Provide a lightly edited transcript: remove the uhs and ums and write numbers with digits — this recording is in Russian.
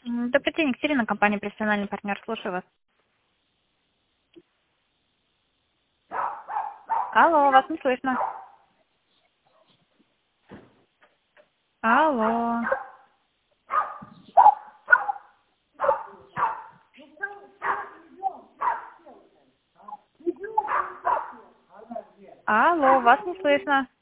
Добрый день, Екатерина, компания «Профессиональный партнер». Слушаю вас. Алло, вас не слышно. Алло. Алло, вас не слышно.